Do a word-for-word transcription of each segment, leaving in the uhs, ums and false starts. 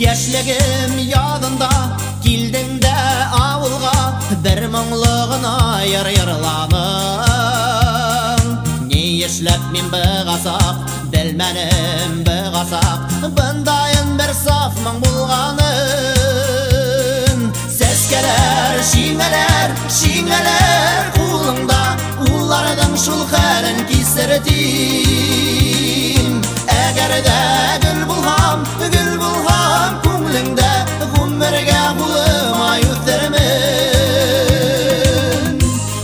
Яшьлегем ядында килдең дә авылга, бер моңлыгын айыр йырланың. Ни эшләп мин быгасак, белмәнем быгасак, бындайын бер саф моң булганын. Сәскәләр, шиңәләр, шиңәләр кулыңда, улларның шул хәлен кисертим. Әгәр дә гөл булһам, гөл булһам күңлеңдә, гомергә булыма үтермен.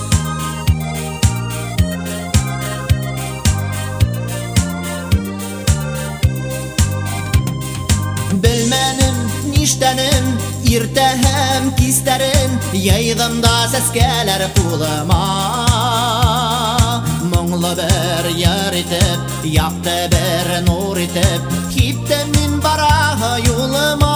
Белмәнем ништәнем, иртә һәм кистәрен, яйдым да сәскәләр кулыма. Моңлы бер яр итеп, якты бер нур итеп, киптем мин бара юлыма.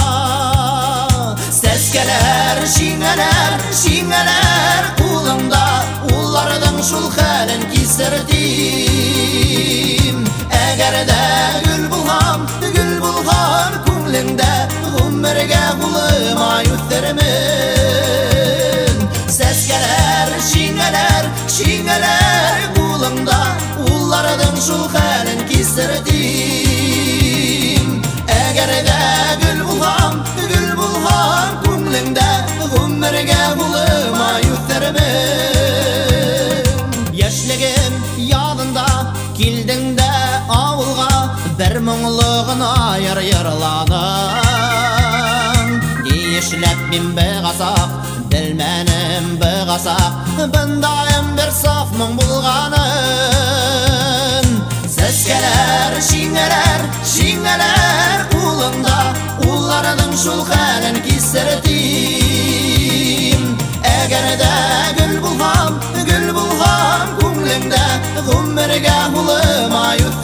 Сәскәләр, шиңәләр, шиңәләр кулымда, улларның шул хәлен кисертим. Әгәр дә гөл булһам, гөл булһам күңлеңдә, гомергә булыма үтермен. Сәскәләр, шиңәләр, шиңәләр кулымда, улларның шул хәлен кисертим. Әгәр дә гөл булһам, гөл булһам күңлеңдә, гомергә булыма үтермен. Яшьлегем ядында килдең дә авылга, бер моңлыгын айыр йырланың. Ни эшләп мин быгасак, белмәнем быгасак, бындайым бер саф моң булганын. Сәскәләр, шиңәләр, шиңәләр кулымда, улларның шул хәлен кисертим. Әгәр дә гөл булһам, гөл булһам күңлеңдә, гомергә булыма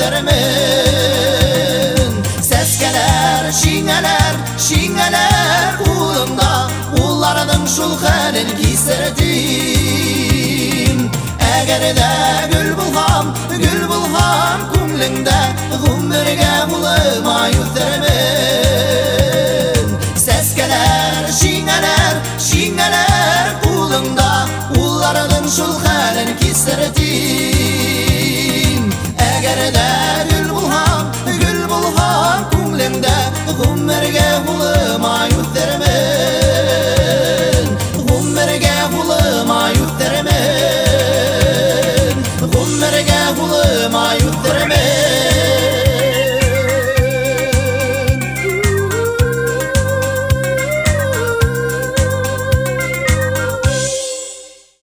үтермен. Сәскәләр, шиңәләр, шиңәләр кулымда, улларның шул хәлен кисертим. Әгәр дә гөл булһам, гөл булһам күңлеңдә, гомергә булыма үтермен.